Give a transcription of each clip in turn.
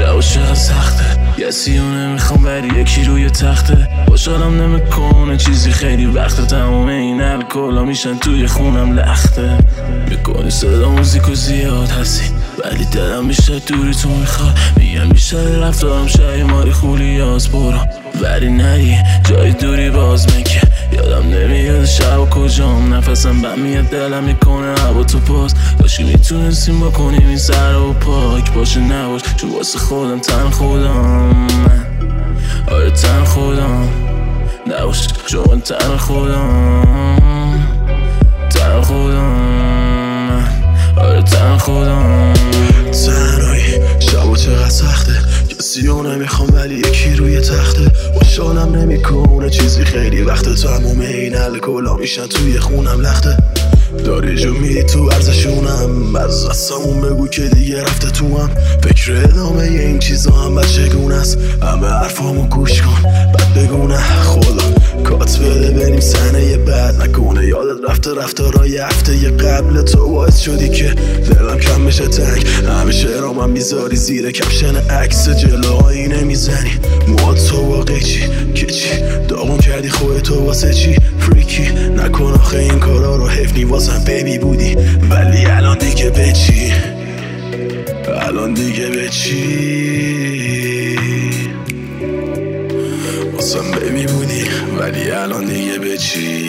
شب چقدر سخته، یه سیونه میخوام بری یکی روی تخته. خوشحالم نمیکنه چیزی خیلی وقته، تموم این الکلا میشن توی خونم لخته. میکنی صدا موزیکو زیاد هستی ولی دلم میشه دوری تو میخواد. میگم بیشتر رفتارم شای ماری خولیاز برم ولی نری جای دوری باز میگه. یادم نمیاد شب و کجام، نفسم بم میاد دلم میکنه هوا تو پاس. داشتی میتونستیم بکنیم این سر و پاک باشه نباش، چون واسه خودم تن خودم من. آره تن خودم نباش، چون من تن خودم. تن خودم من. آره تن خودم. تنهایی شب چقدر سخته، کسی رو نمیخوام ولی یکی روی تخته. خوشحالم نمیکنه چیزی خیلی وقته، تموم این الکلا میشن توی خونم لخته. داری جو میدی تو ورزشونم، از دستمون بگو که دیگه رفته تو هم. فکر ادامه این چیزا هم بچگونه است، همه حرفامو گوش کن بعد بگونه خدا کات بده بریم صحنه بعد نکنه یادت رفته رفتارای هفته یه قبل تو باعث شدی که دلم کم بشه تنگ. همیشه رامم میذاری زیر کپشن عکس جلوهایی نمیزنی مواد تو واقعی چی که چی داغون کردی خودتو واسه چی فریکی نکن آخه این کارا رو حفنی واسم بیبی بودی ولی الان دیگه به چی الان دیگه به چی واسم بیبی بودی ولی الان دیگه به چی.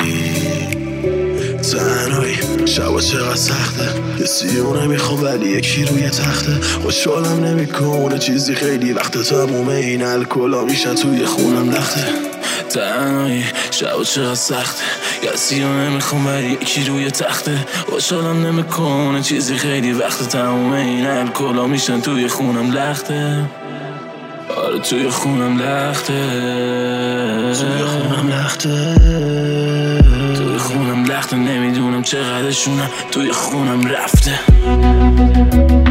تنهایی شب چقدر سخته، کسی رو نمیخوام ولی یکی روی تخته. خوشحالم نمیکنه چیزی خیلی وقته، تموم این الکلا میشن توی خونم لخته. تنهایی شب چقدر سخته، کسی رو نمیخوام ولی یکی روی تخته. خوشحالم نمیکنه چیزی خیلی وقته، تموم این الکلا میشن توی خونم لخته. آره توی خونم لخته. توی خونم لخته. توی خونم لخته، نمیدونم چقدرشونم توی خونم رفته.